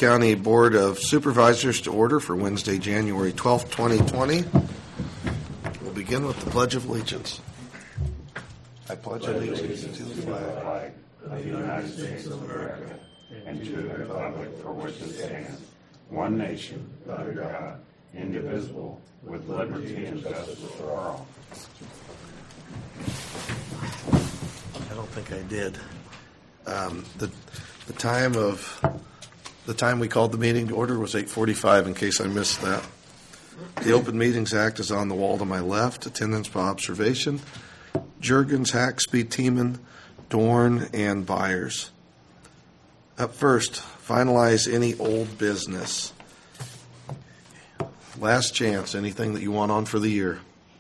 County Board of Supervisors to order for Wednesday, January 12th, 2020. We'll begin with the Pledge of Allegiance. I pledge allegiance to the flag of the United States of America and to the republic for which it stands, one nation, under God, indivisible, with liberty and justice for all. I don't think I did. The time we called the meeting to order was 8:45, in case I missed that. The Open Meetings Act is on the wall to my left. Attendance by observation. Juergens, Haxby, Tiemann, Dorn, and Byers. Up first, finalize any old business. Last chance, anything that you want on for the year.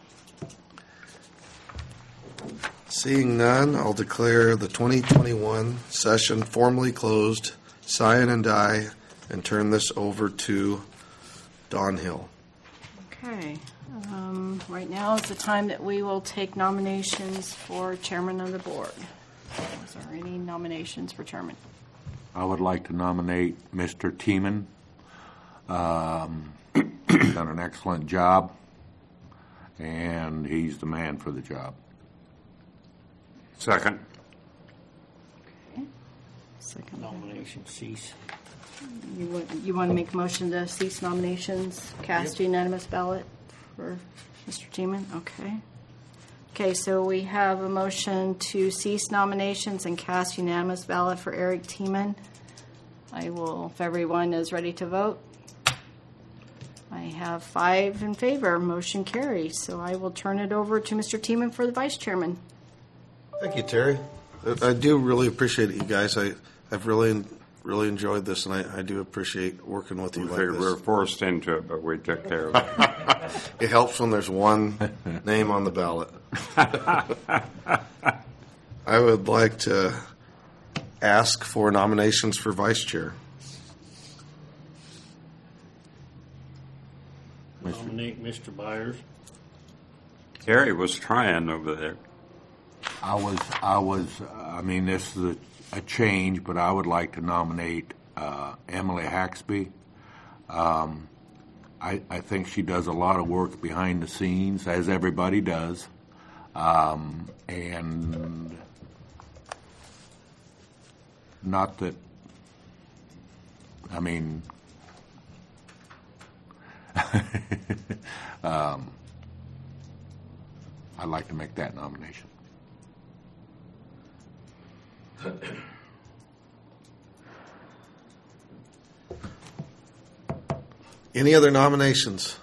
Seeing none, I'll declare the 2021 session formally closed, sign and die, and turn this over to Dawn Hill. Okay. Right now is the time that we will take nominations for chairman of the board. Is there any nominations for chairman? I would like to nominate Mr. Tiemann. He's done an excellent job, and he's the man for the job. Second. Okay. Second Nomination cease. You want to make a motion to cease nominations, cast unanimous ballot for Mr. Tiemann? Okay. Okay, so we have a motion to cease nominations and cast unanimous ballot for Eric Tiemann. If everyone is ready to vote. I have 5 in favor. Motion carries. So I will turn it over to Mr. Tiemann for the vice chairman. Thank you, Terry. I do really appreciate it, you guys. I've really enjoyed this, and I do appreciate working with you like this. We were forced into it, but we took care of it. It helps when there's one name on the ballot. I would like to ask for nominations for vice chair. Nominate Mr. Byers. Terry was trying over there. I mean, this is a change, but I would like to nominate Emily Haxby. I think she does a lot of work behind the scenes, as everybody does. And not that, I mean, I'd like to make that nomination. Any other nominations?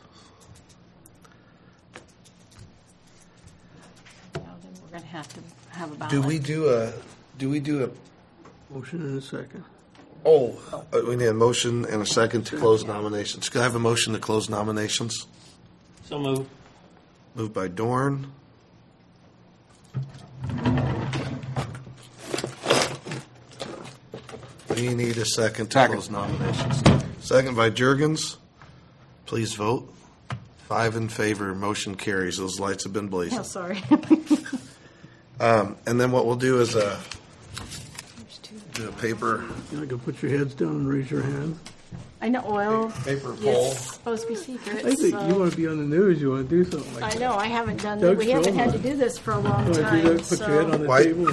Now then we're going to have a ballot. Do we do a Motion and a second. we need a motion and a second to close nominations. Could I have a motion to close nominations? So moved. Moved by Dorn. We need a second to close nominations. Second by Juergens. Please vote. 5 in favor. Motion carries. Those lights have been blazing. Oh, sorry. And then what we'll do is do a paper You can put your heads down and raise your hand. I know, well, paper poll. it's supposed to be secret. I think so- you want to be on the news. You want to do something like I that. know, I haven't done that. Doug We haven't had to Stroman. do this for a long You want to do time, that? Put your head on the Why- table.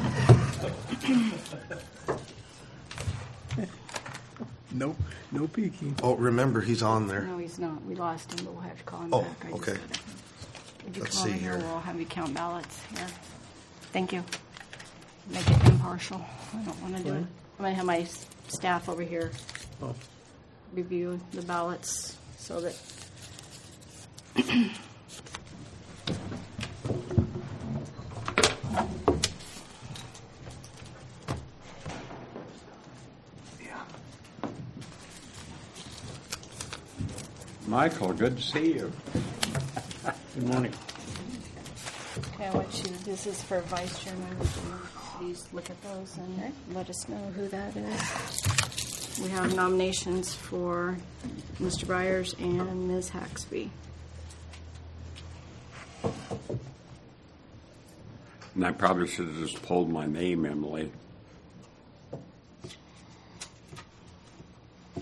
Nope, no peeking. Oh, remember, he's on there. No, he's not. We lost him, but we'll have to call him Oh, back. I just okay. gotta- If you Let's come see over here, here. we'll have you count ballots here. Thank you. Make it impartial. I don't want to do it. I'm going to have my staff over here Oh. review the ballots so that Michael, good to see you. Good morning. Okay, I want you, this is for vice chairman. Would you please look at those and let us know who that is? We have nominations for Mr. Byers and Ms. Haxby. And I probably should have just pulled my name, Emily.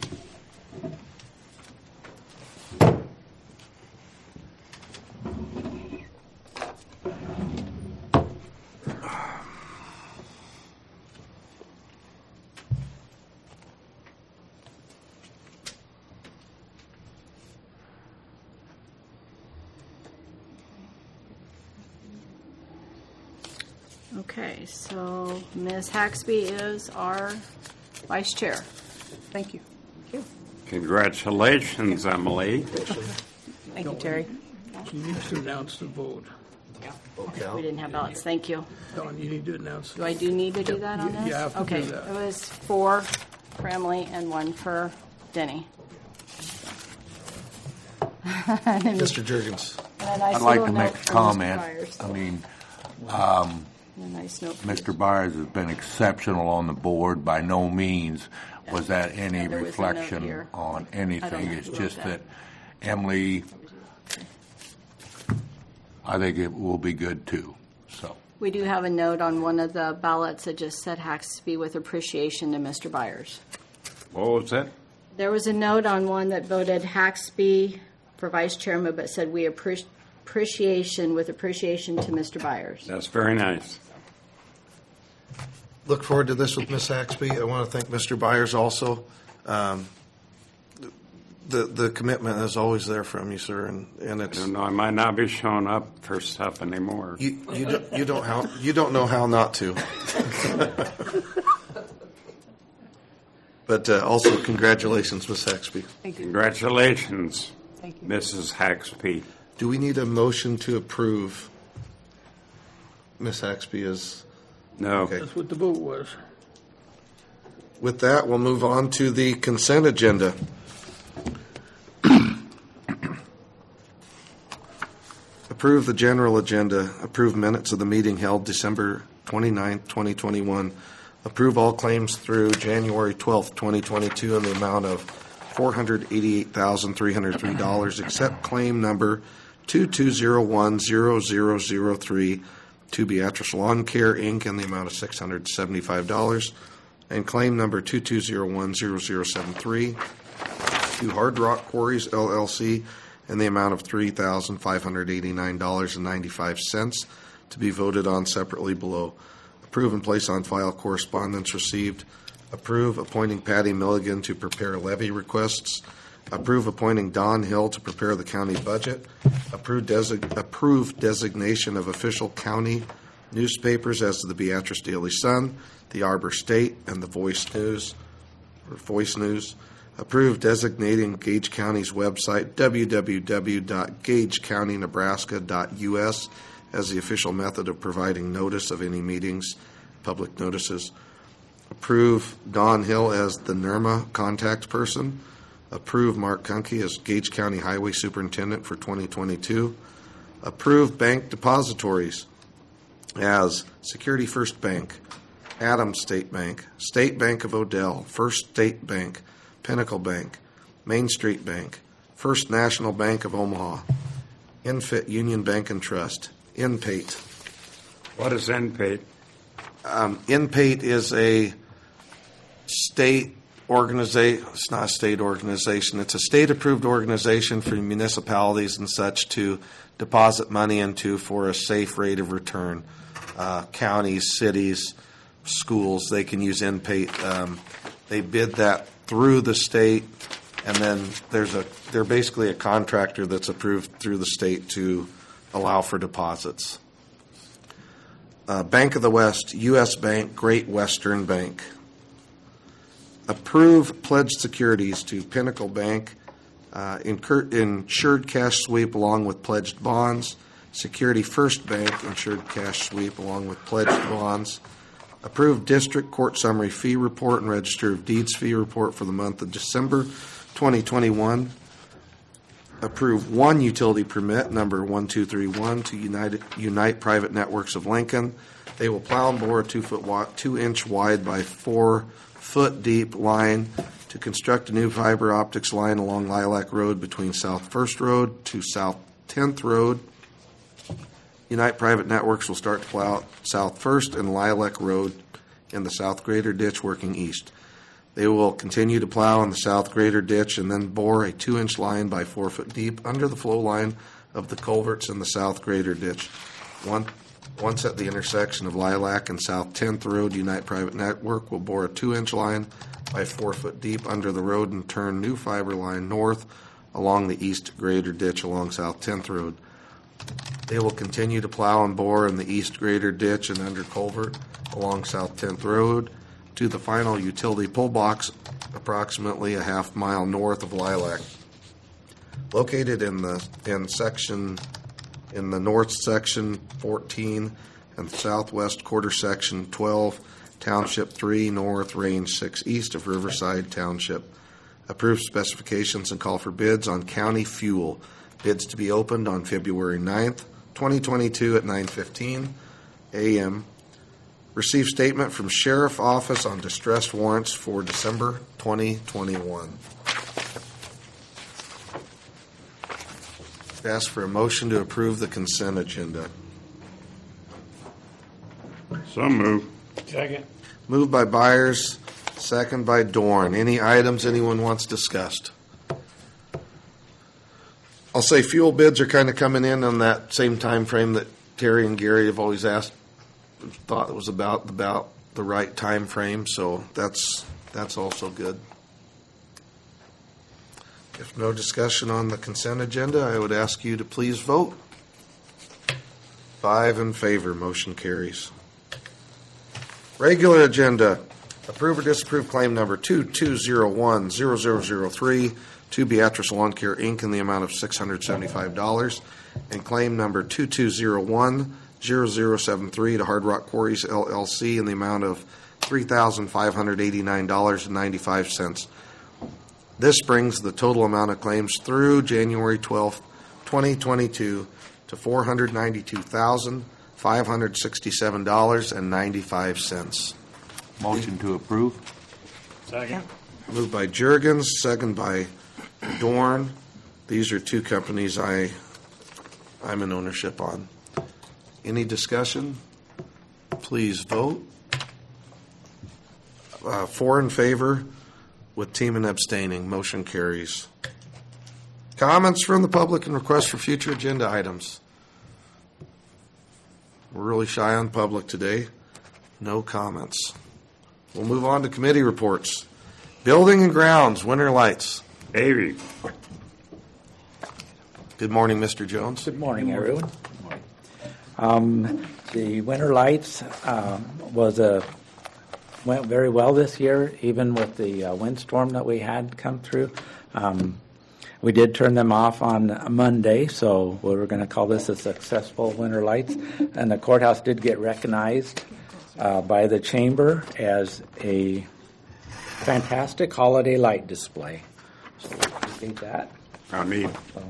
Okay, so Ms. Haxby is our vice chair. Thank you. Congratulations, Emily. Thank you, Terry. She needs to announce the vote. We didn't have ballots, thank you. Dawn, you need to announce. Do I need to do that on You- this? you have to do Okay, that. it was 4 for Emily and 1 for Denny. And then Mr. Jurgens. a nice I'd like little to note make a from Mr. comment. Byers. I mean, A nice note from Mr. Byers has been exceptional on the board. By no means was that any Yeah, there was a note reflection here. on I don't anything. know It's who wrote just that. that Emily, I think it will be good too, so. We do have a note on one of the ballots that just said Haxby with appreciation to Mr. Byers. What was that? There was a note on one that voted Haxby for vice chairman, but said we appreciation with appreciation to Mr. Byers. That's very nice. Look forward to this with Ms. Haxby. I want to thank Mr. Byers also. The commitment is always there from you, sir, and I it's don't know, I might not be showing up for stuff anymore. you don't know how not to. But also congratulations, Ms. Haxby. Congratulations, Mrs. Haxby. Do we need a motion to approve Ms. Haxby as? No. Okay. That's what the vote was. With that, we'll move on to the consent agenda. Approve the general agenda. Approve minutes of the meeting held December 29th, 2021. Approve all claims through January 12th, 2022 in the amount of $488,303, except claim number 22010003 to Beatrice Lawn Care, Inc. in the amount of $675, and claim number 22010073 to Hard Rock Quarries, LLC, in the amount of $3,589.95 to be voted on separately below. Approve and place on file correspondence received. Approve appointing Patty Milligan to prepare levy requests. Approve appointing Don Hill to prepare the county budget. Approve designation of official county newspapers as to the Beatrice Daily Sun, the Arbor State, and the Voice News. Approve designating Gage County's website, www.gagecountynebraska.us, as the official method of providing notice of any meetings, public notices. Approve Don Hill as the NERMA contact person. Approve Mark Kunke as Gage County Highway Superintendent for 2022. Approve bank depositories as Security First Bank, Adams State Bank, State Bank of Odell, First State Bank, Pinnacle Bank, Main Street Bank, First National Bank of Omaha, Infit Union Bank and Trust, InPate. What is NPATE? InPate is a state organization. It's not a state organization. It's a state-approved organization for municipalities and such to deposit money into for a safe rate of return. Counties, cities, schools, they can use InPate. They bid that through the state, and then they're basically a contractor that's approved through the state to allow for deposits. Bank of the West, U.S. Bank, Great Western Bank. Approve pledged securities to Pinnacle Bank, insured cash sweep along with pledged bonds. Security First Bank, insured cash sweep along with pledged bonds. Approve district court summary fee report and register of deeds fee report for the month of December 2021. Approve one utility permit, number 1231, to Unite Private Networks of Lincoln. They will plow and bore a 2-inch wide by 4-foot deep line to construct a new fiber optics line along Lilac Road between South First Road to South 10th Road. Unite Private Networks will start to plow South First and Lilac Road in the South Greater Ditch working east. They will continue to plow in the South Greater Ditch and then bore a 2-inch line by 4 foot deep under the flow line of the culverts in the South Greater Ditch. Once at the intersection of Lilac and South 10th Road, Unite Private Network will bore a 2-inch line by 4 foot deep under the road and turn new fiber line north along the East Greater Ditch along South 10th Road. They will continue to plow and bore in the east grader ditch and under culvert along South 10th Road to the final utility pull box approximately a half mile north of Lilac. Located in the north section 14 and southwest quarter section 12, Township 3 North, Range 6 East of Riverside Township. Approved specifications and call for bids on county fuel. Bids to be opened on February 9th, 2022 at 9:15 a.m. Received statement from Sheriff Office on distressed warrants for December 2021. Ask for a motion to approve the consent agenda. So moved. Second. Moved by Byers, second by Dorn. Any items anyone wants discussed? I'll say fuel bids are kind of coming in on that same time frame that Terry and Gary have always thought it was about the right time frame, so that's also good. If no discussion on the consent agenda, I would ask you to please vote. 5 in favor, motion carries. Regular agenda. Approve or disapprove claim number 2201-0003 to Beatrice Lawn Care, Inc. in the amount of $675, and claim number 2201-0073 to Hard Rock Quarries, LLC in the amount of $3,589.95. This brings the total amount of claims through January 12th, 2022 to $492,567.95. Motion to approve? Second. Moved by Juergens, second by Dorn. These are two companies I'm in ownership on. Any discussion? Please vote. 4 in favor with Teeman abstaining. Motion carries. Comments from the public and requests for future agenda items. We're really shy on public today. No comments. We'll move on to committee reports. Building and Grounds, Winter Lights. Davey. Good morning, Mr. Jones. Good morning, everyone. The Winter Lights went very well this year, even with the windstorm that we had come through. We did turn them off on Monday, so we're going to call this a successful Winter Lights. And the courthouse did get recognized by the chamber as a fantastic holiday light display. So we appreciate that. I need.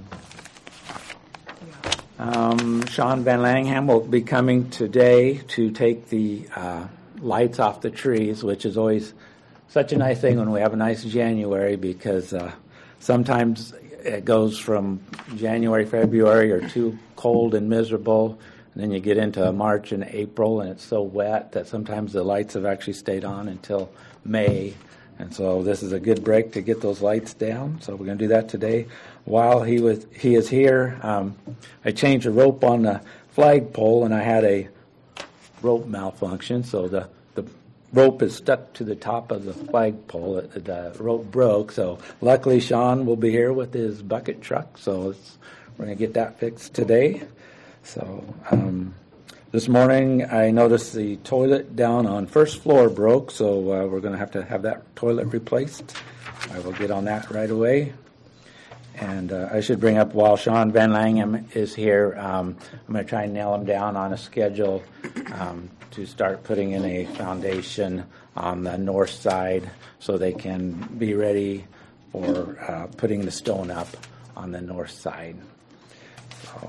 Sean Van Langham will be coming today to take the lights off the trees, which is always such a nice thing when we have a nice January, because sometimes it goes from January, February are too cold and miserable, and then you get into March and April and it's so wet that sometimes the lights have actually stayed on until May. And so this is a good break to get those lights down. So we're going to do that today. While he is here, I changed the rope on the flagpole, and I had a rope malfunction. So the rope is stuck to the top of the flagpole. The rope broke. So luckily Sean will be here with his bucket truck. So we're going to get that fixed today. So this morning I noticed the toilet down on first floor broke. So we're going to have that toilet replaced. I will get on that right away. And I should bring up, while Sean Van Langham is here, I'm going to try and nail him down on a schedule to start putting in a foundation on the north side so they can be ready for putting the stone up on the north side. So,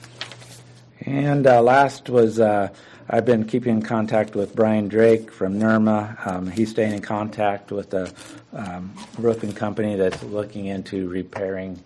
and last was I've been keeping in contact with Brian Drake from NERMA. He's staying in contact with the roofing company that's looking into repairing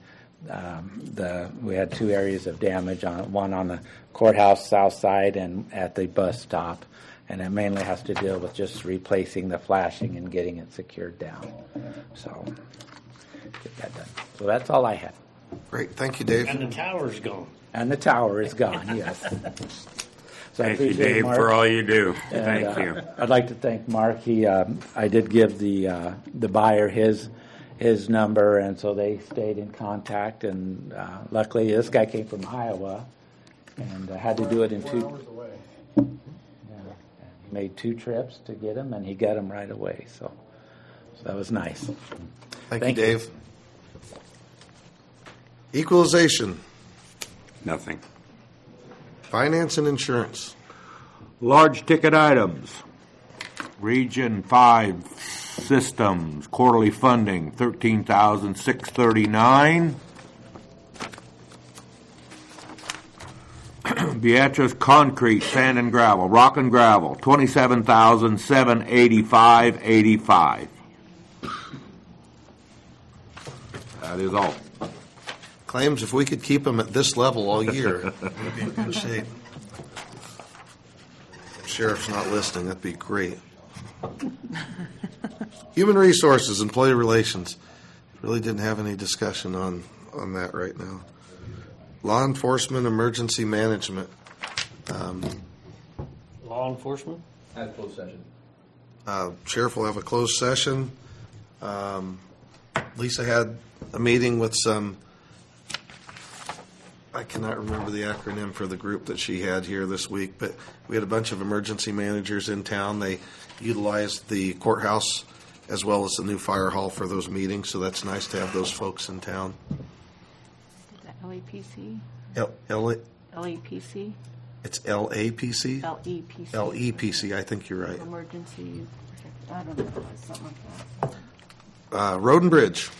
we had 2 areas of damage, one on the courthouse south side and at the bus stop, and it mainly has to deal with just replacing the flashing and getting it secured down. So get that done. So that's all I had. Great. Thank you, Dave. And the tower's gone. And the tower is gone, yes. So Thank you, Dave, for all you do. Thank you. I'd like to thank Mark. I did give the buyer his number, and so they stayed in contact. And luckily, this guy came from Iowa, and had to do it in 2 hours away. Yeah. He made 2 trips to get them, and he got them right away. So that was nice. Thank Thank you, you. Dave. Equalization, Nothing. finance and insurance. Large ticket items. Region 5 systems, quarterly funding, $13,639. Beatrice Concrete, Sand and Gravel, Rock and Gravel, $27,785.85. That is all. Claims if we could keep them at this level all year, we'd be in good shape. Sheriff's not listening, that'd be great. Human Resources, Employee Relations. Really didn't have any discussion on that right now. Law Enforcement, Emergency Management. Law enforcement? At closed session. Sheriff will have a closed session. Lisa had a meeting with some, I cannot remember the acronym for the group that she had here this week, but we had a bunch of emergency managers in town. They utilized the courthouse as well as the new fire hall for those meetings, so that's nice to have those folks in town. Is that LEPC? LEPC? It's LAPC? LEPC. LEPC, I think you're right. Emergency, I don't know, something like that. Road and Bridge.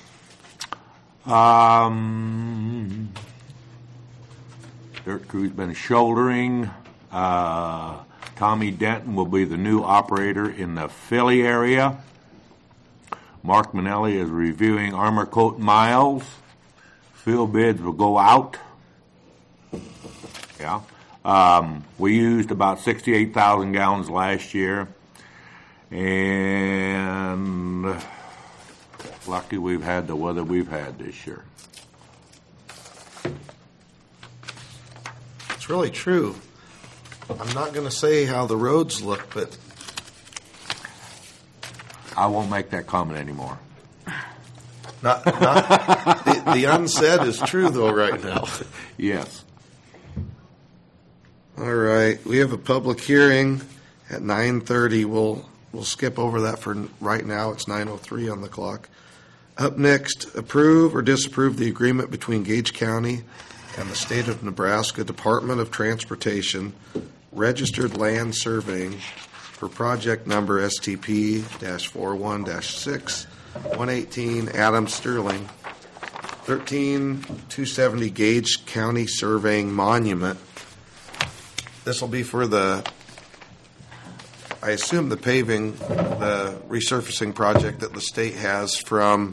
Dirt crew's been shouldering. Tommy Denton will be the new operator in the Philly area. Mark Manelli is reviewing Armor Coat miles. Field bids will go out. Yeah. We used about 68,000 gallons last year. And lucky we've had the weather we've had this year. It's really true. I'm not going to say how the roads look, but I won't make that comment anymore. not the unsaid is true though right now. Yes. All right, we have a public hearing at 9:30. We'll skip over that for right now. It's 9:03 on the clock. Up next, approve or disapprove the agreement between Gage County and the State of Nebraska Department of Transportation Registered Land Surveying for project number STP-41-6, 118 Adams Sterling, 13270 Gage County Surveying Monument. This will be for I assume the paving, the resurfacing project that the state has from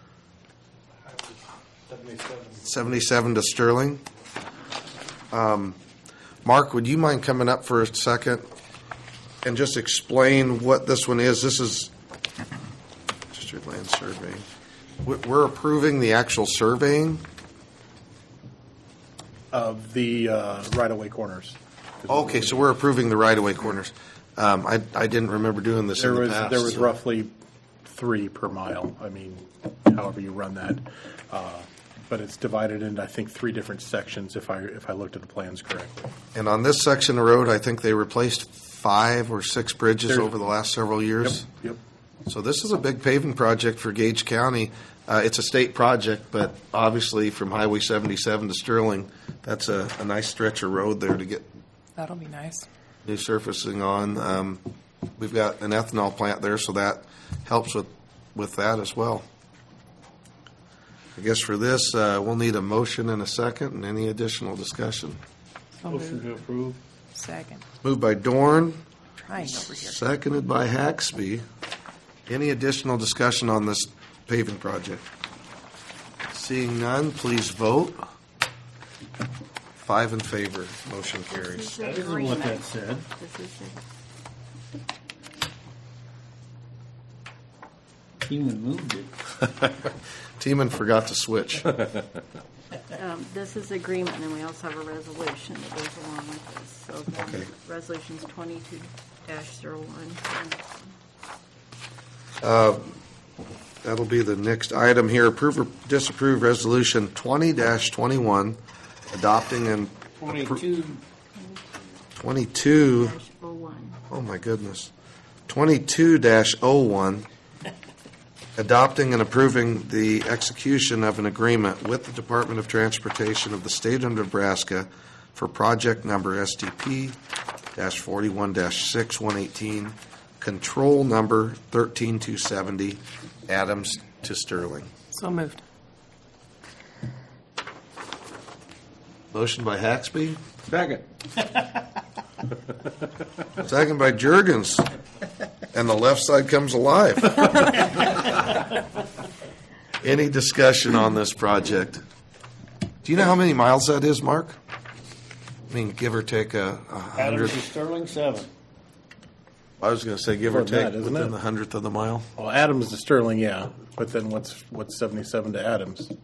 77 to Sterling. Mark, would you mind coming up for a second and just explain what this one is? This is registered land surveying. We're approving the actual surveying of the right-of-way corners. Okay, so we're approving the right-of-way corners. I didn't remember doing this in the past. There was so- roughly 3 per mile. I mean, however you run that, but it's divided into I think 3 different sections. If I looked at the plans correctly. And on this section of road, I think they replaced 5 or 6 bridges over the last several years. Yep. So this is a big paving project for Gage County. It's a state project, but obviously from Highway 77 to Sterling, that's a nice stretch of road there to get That'll be nice. new surfacing on. We've got an ethanol plant there, so that helps with that as well. I guess for this, we'll need a motion and a second and any additional discussion. Motion to approve. Second. Moved by Dorn, Trying over here. seconded by Haxby. Any additional discussion on this paving project? Seeing none, please vote. 5 in favor, motion carries. That isn't what that said. This is Even moved it. Teeman forgot to switch. this is agreement, and then we also have a resolution that goes along with this. So Okay. resolution's 22-01. That'll be the next item here. Approve or disapprove Resolution 20-21, adopting and 22, 22, -01. oh my goodness, 22-01, adopting and approving the execution of an agreement with the Department of Transportation of the State of Nebraska for project number STP-41-6118, control number 13270, Adams to Sterling. So moved. Motion by Haxby, second. second by Jurgens, and the left side comes alive. Any discussion on this project? Do you know how many miles that is, Mark? I mean, give or take a hundred. Adams to Sterling, 7. I was going to say give or More than take that, isn't within it? the hundredth of the mile. Well, Adams to Sterling, yeah, but then what's 77 to Adams? Is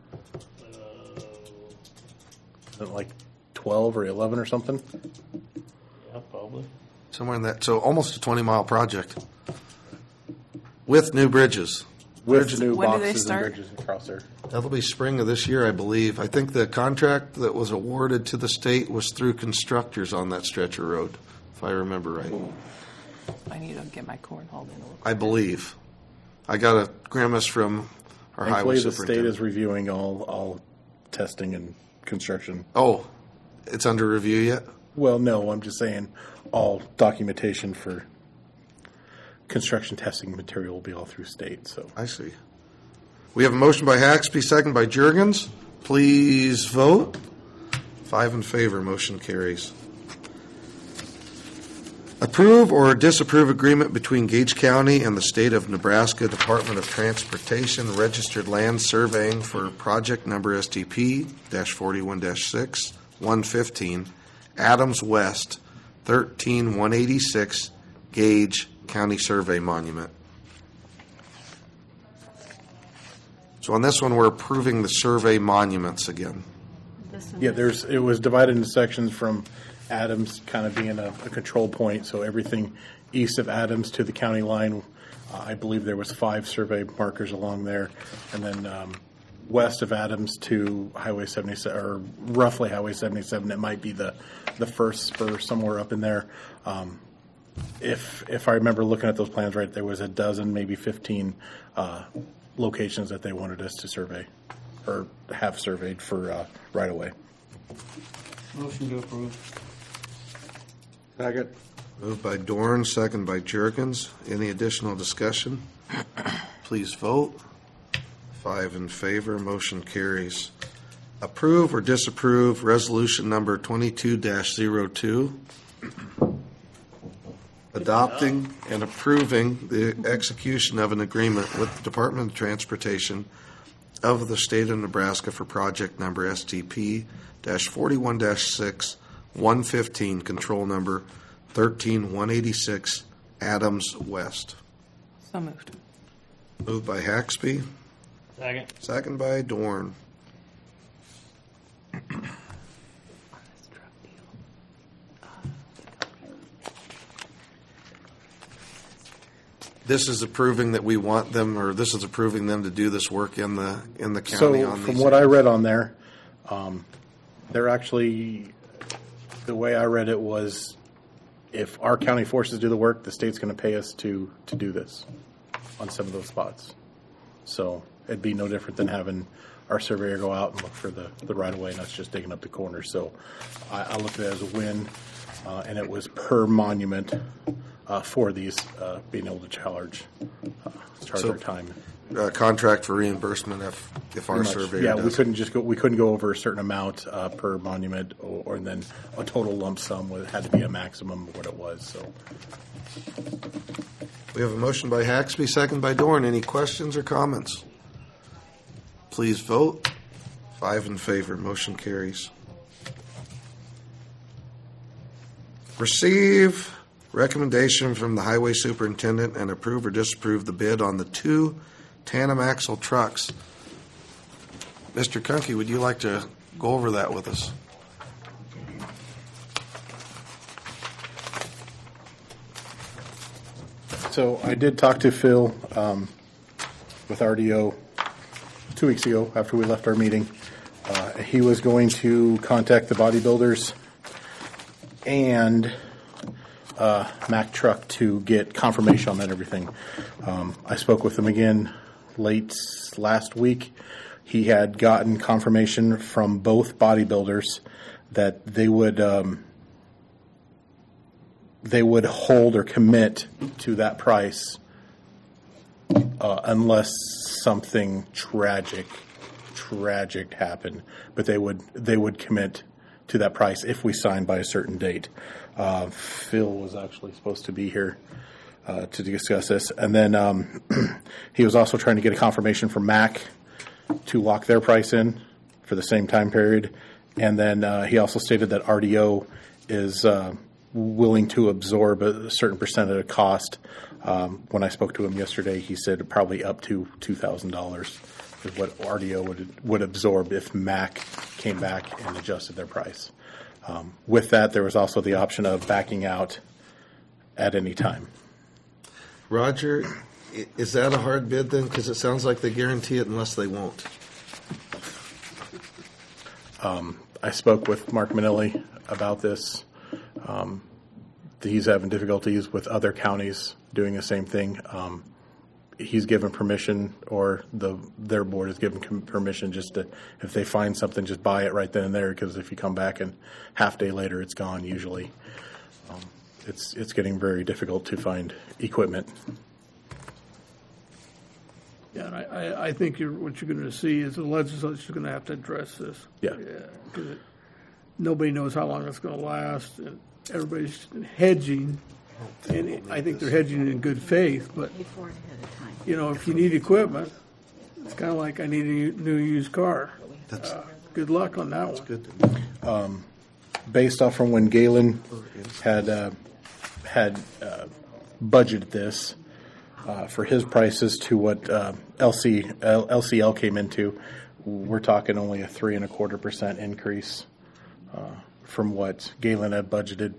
it like 12 or 11 or something? Yeah, probably. Somewhere in that, so almost a 20-mile project with new bridges. With new When do they boxes and start? bridges across there. That'll be spring of this year, I believe. I think the contract that was awarded to the state was through constructors on that stretch of road, if I remember right. I need to get my corn hauled in a little. I believe. I got a grimace from our highway Thankfully, the state superintendent. is reviewing all testing and construction. Oh, it's under review yet? Well, no, I'm just saying all documentation for construction testing material will be all through state, so. I see. We have a motion by Haxby, second by Jurgens. Please vote. 5 in favor, motion carries. Approve or disapprove agreement between Gage County and the State of Nebraska Department of Transportation Registered Land Surveying for project number STP-41-6, 115, Adams West, 13186, Gage County Survey Monument. So on this one, we're approving the survey monuments again. This one Yeah, is- it was divided into sections from Adams kind of being a control point, so everything east of Adams to the county line, I believe there was 5 survey markers along there, and then west of Adams to Highway 77, or roughly Highway 77, it might be the first spur somewhere up in there. If I remember looking at those plans right, there was a dozen, maybe 15 locations that they wanted us to survey, or have surveyed for right away. Motion to approve. Second. Moved by Dorn, second by Jurgens. Any additional discussion? Please vote. 5 in favor, motion carries. Approve or disapprove resolution number 22-02, adopting and approving the execution of an agreement with the Department of Transportation of the State of Nebraska for project number STP-41-6, 115, control number 13186, Adams West. So moved. Moved by Haxby, Second. second by Dorn. This is approving that we want them, or this is approving them to do this work in the county So on from these. what I read on there, they're actually, the way I read it was, if our county forces do the work, the state's going to pay us to do this on some of those spots. So it'd be no different than having our surveyor go out and look for the right of way, and us just digging up the corners. So I looked at it as a win, and it was per monument for these being able to charge So- their time. Contract for reimbursement if our Pretty much. surveyor Yeah, does. we couldn't go over a certain amount per monument, or then a total lump sum had to be a maximum of what it was, so. We have a motion by Haxby, second by Dorn. Any questions or comments? Please vote. 5 in favor, motion carries. Receive recommendation from the highway superintendent and approve or disapprove the bid on the 2 tandem axle trucks. Mr. Kunke, would you like to go over that with us? So I did talk to Phil with RDO 2 weeks ago after we left our meeting. He was going to contact the bodybuilders and Mack Truck to get confirmation on that and everything. I spoke with him again late last week. He had gotten confirmation from both bodybuilders that they would hold or commit to that price unless something tragic happened. But they would commit to that price if we signed by a certain date. Phil was actually supposed to be here to discuss this. And then he was also trying to get a confirmation from Mack to lock their price in for the same time period. And then he also stated that RDO is willing to absorb a certain percent of the cost. When I spoke to him yesterday, he said probably up to $2,000 is what RDO would absorb if Mack came back and adjusted their price. With that, there was also the option of backing out at any time. Roger, is that a hard bid then? Because it sounds like they guarantee it unless they won't. I spoke with Mark Manilli about this. He's having difficulties with other counties doing the same thing. He's given permission, or their board has given permission just to, if they find something, just buy it right then and there, because if you come back and half day later, it's gone usually. It's getting very difficult to find equipment. Yeah, and I think what you're going to see is the legislature's going to have to address this. Yeah. Because nobody knows how long it's going to last, and everybody's hedging, and I think they're hedging in good faith, but, you know, if you need equipment, it's kind of like I need a new used car. Good luck on that one. Good to know. Based off from when Galen had budgeted this for his prices to what LCL came into, we're talking only a 3.25% increase from what Galen had budgeted,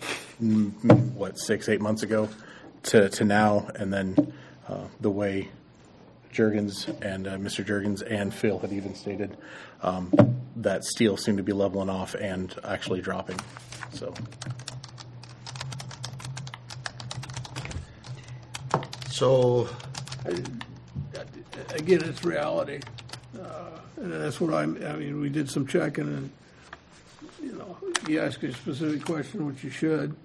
6-8 months ago to now, and then the way Juergens and Mr. Juergens and Phil had even stated that steel seemed to be leveling off and actually dropping. So, Again, it's reality. And that's what I mean, we did some checking, and, you know, you ask a specific question, which you should.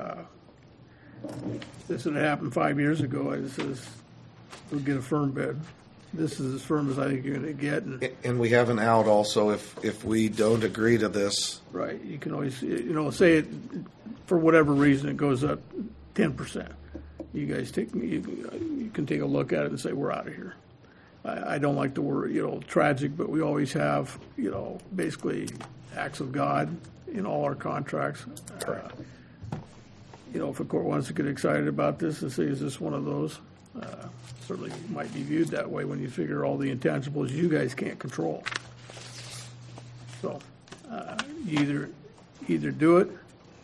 This had happened 5 years ago. I says, we'll get a firm bid. This is as firm as I think you're going to get. and we have an out also if we don't agree to this. Right. You can always, you know, say it, for whatever reason, it goes up 10%. You guys you can take a look at it and say, we're out of here. I don't like the word, you know, tragic, but we always have, you know, basically acts of God in all our contracts. You know, if a court wants to get excited about this and say, is this one of those? Certainly might be viewed that way when you figure all the intangibles you guys can't control. So you either do it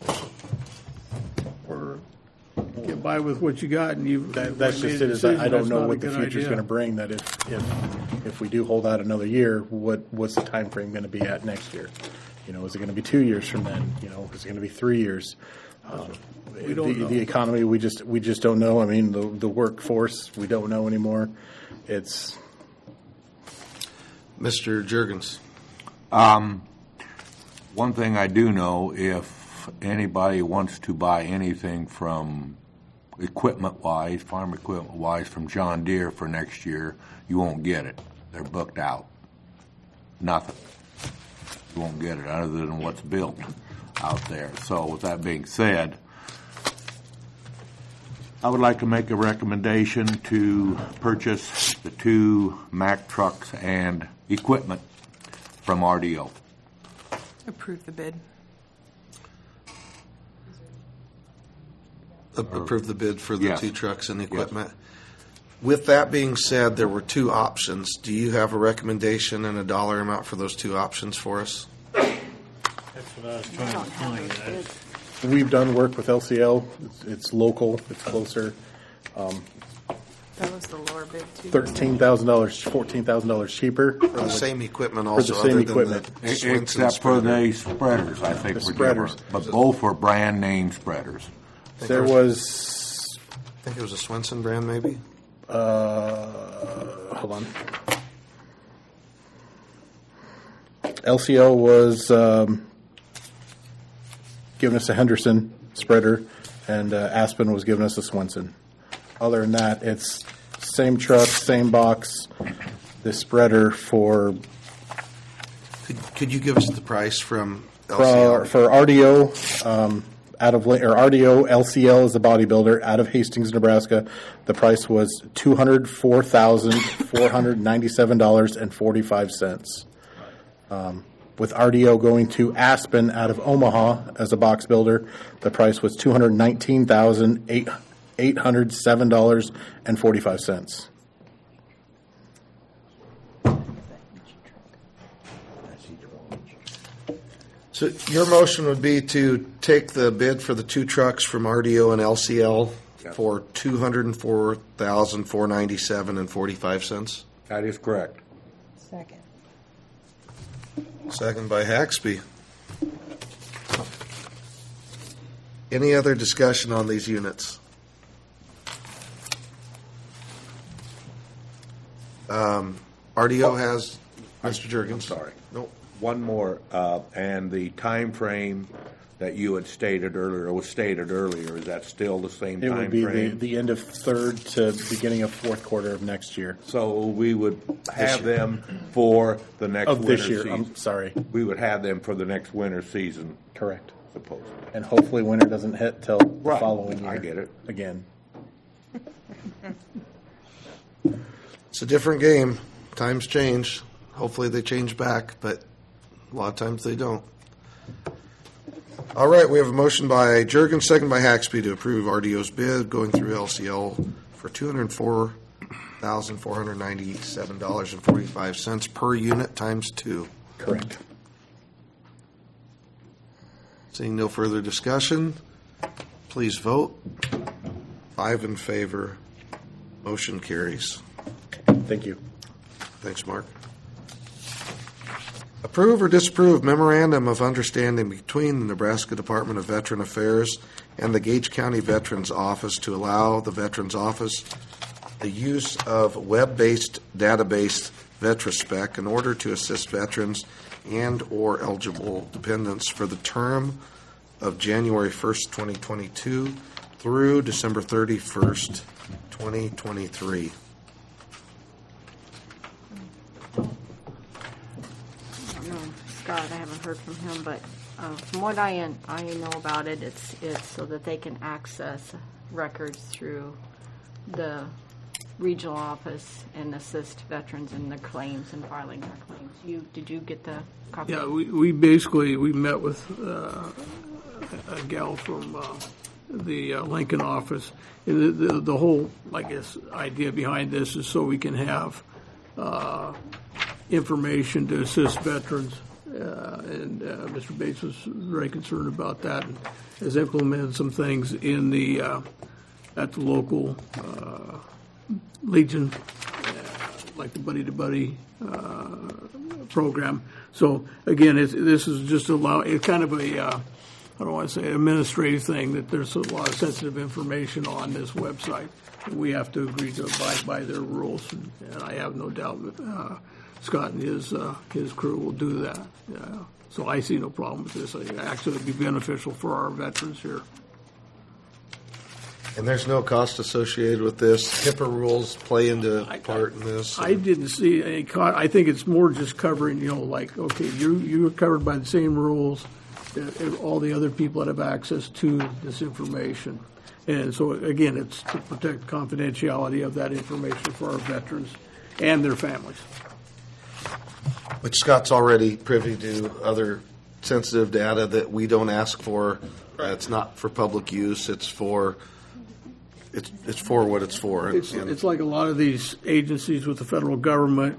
or get by with what you got, and That's just it. Is I don't know what the future's going to bring. That if we do hold out another year, what's the time frame going to be at next year? You know, is it going to be 2 years from then? You know, is it going to be 3 years? We don't know. The economy, we just don't know. I mean, the workforce, we don't know anymore. It's Mr. Juergens. One thing I do know, if anybody wants to buy anything from equipment-wise, farm equipment-wise, from John Deere for next year, you won't get it. They're booked out. Nothing. You won't get it other than what's built out there. So with that being said, I would like to make a recommendation to purchase the 2 Mack trucks and equipment from RDO. Approve the bid. Approve the bid for the Yes. 2 trucks and equipment. With that being said, there were 2 options. Do you have a recommendation and a dollar amount for those 2 options for us? That's what I was trying to find. we've done work with LCL. It's local. It's closer. That was the lower bid, too. $13,000, $14,000 cheaper. For the same equipment also, the other same than equipment. the Swenson Except for spreader. the spreaders, I think. The were spreaders. different, But both were brand name spreaders. There was, I think it was a Swenson brand, maybe? hold on. LCL was giving us a Henderson spreader, and Aspen was giving us a Swenson. Other than that, it's same truck, same box, the spreader for Could you give us the price from LCL? for RDO, out of RDO LCL is the bodybuilder out of Hastings, Nebraska. The price was $204,497.45. With RDO going to Aspen out of Omaha as a box builder, the price was $219,807.45. So your motion would be to take the bid for the two trucks from RDO and LCL for $204,497.45. That is correct. Second. Second by Haxby. Any other discussion on these units? RDO has Mr. Jurgens. Sorry. No. One more, and the time frame that you had stated earlier, is that still the same It time would be frame? the end of third to beginning of fourth quarter of next year. So we would have year. them for the next Of winter this year, season. I'm sorry. We would have them for the next winter season, Correct. supposedly. And hopefully winter doesn't hit till the Right. following year. I get it. Again. It's a different game. Times change. Hopefully they change back, but a lot of times they don't. All right, we have a motion by Jurgens, second by Haxby to approve RDO's bid going through LCL for $204,497.45 per unit times 2. Correct. Seeing no further discussion, please vote. 5 in favor. Motion carries. Thank you. Thanks, Mark. Approve or disapprove memorandum of understanding between the Nebraska Department of Veteran Affairs and the Gage County Veterans Office to allow the Veterans Office the use of web-based database VetraSpec in order to assist veterans and/or eligible dependents for the term of January 1st, 2022 through December 31st, 2023. Scott, I haven't heard from him, but from what I know about it, it's so that they can access records through the regional office and assist veterans in their claims and filing their claims. Did you get the copy? Yeah, we met with a gal from the Lincoln office. And the whole, I guess, idea behind this is so we can have information to assist veterans. And Mr. Bates was very concerned about that and has implemented some things in the at the local Legion, like the Buddy to Buddy program. So again, this is just it's kind of a I don't want to say administrative thing, that there's a lot of sensitive information on this website. And we have to agree to abide by their rules, and I have no doubt that Scott and his crew will do that. So I see no problem with this. I think actually it'd be beneficial for our veterans here. And there's no cost associated with this. HIPAA rules play into part in this. I didn't see any cost. I think it's more just covering, like, okay, you're covered by the same rules that all the other people that have access to this information. And so, again, it's to protect confidentiality of that information for our veterans and their families. Which Scott's already privy to other sensitive data that we don't ask for. It's not for public use. It's for what it's for. It's like a lot of these agencies with the federal government,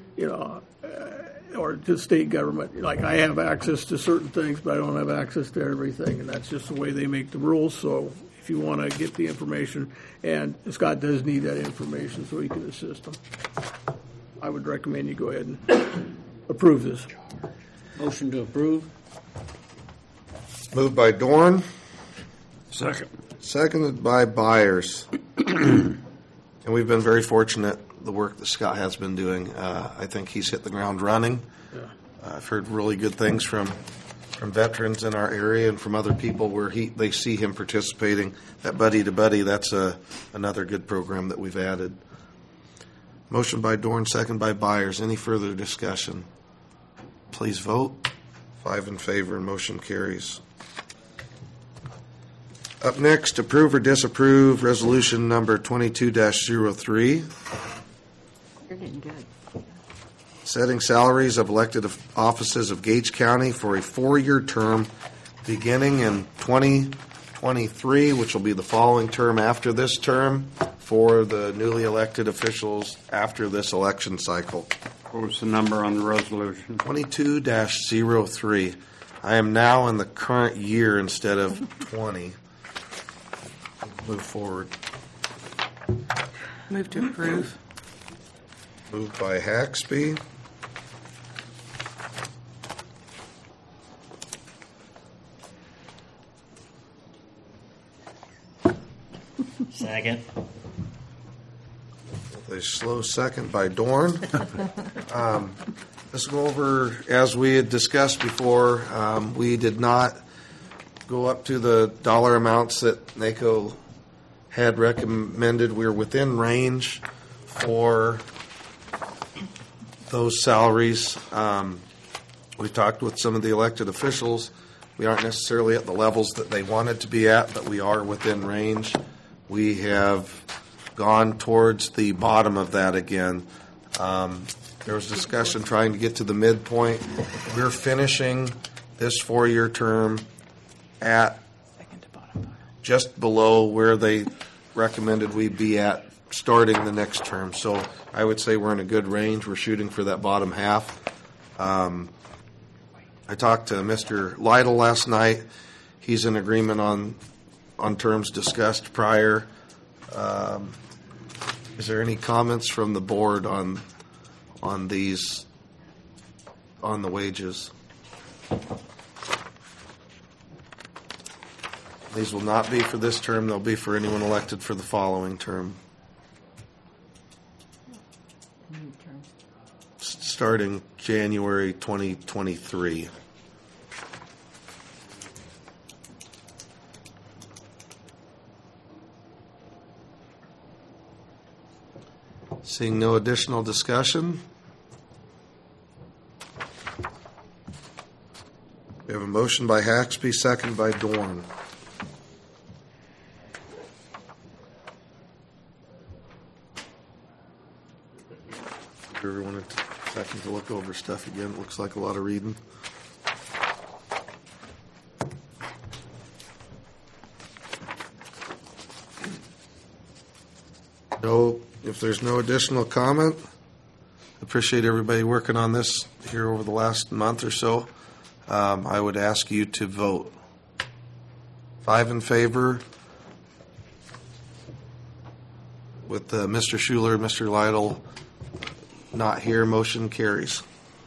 or the state government. Like, I have access to certain things, but I don't have access to everything, and that's just the way they make the rules. So if you want to get the information. And Scott does need that information so he can assist them. I would recommend you go ahead and approve this. Motion to approve. Moved by Dorn, Second. seconded by Byers. And we've been very fortunate, the work that Scott has been doing. I think he's hit the ground running. I've heard really good things from veterans in our area and from other people where they see him participating. That Buddy to Buddy, that's another good program that we've added. Motion by Dorn, second by Byers. Any further discussion? Please vote. 5 in favor, and motion carries. Up next, approve or disapprove resolution number 22-03, You're getting good. setting salaries of elected offices of Gage County for a 4-year term beginning in 2023, which will be the following term after this term for the newly elected officials after this election cycle. What was the number on the resolution? 22-03. I am now in the current year instead of 20. Move forward. Move to approve. Moved by Haxby. Second. A slow second by Dorn. Let's go over, as we had discussed before, we did not go up to the dollar amounts that NACO had recommended. We were within range for those salaries. We talked with some of the elected officials. We aren't necessarily at the levels that they wanted to be at, but we are within range. We have gone towards the bottom of that again. There was discussion trying to get to the midpoint. We're finishing this 4-year term at just below where they recommended we be at starting the next term. So I would say we're in a good range. We're shooting for that bottom half. I talked to Mr. Lytle last night. He's in agreement on terms discussed prior. Is there any comments from the board on these, on the wages? These will not be for this term. They'll be for anyone elected for the following term. Starting January 2023. Seeing no additional discussion, we have a motion by Haxby, second by Dorn. Give everyone a second to look over stuff again. It looks like a lot of reading. No, if there's no additional comment, appreciate everybody working on this here over the last month or so. I would ask you to vote. 5 in favor, with Mr. Schuler, Mr. Lytle not here, motion carries.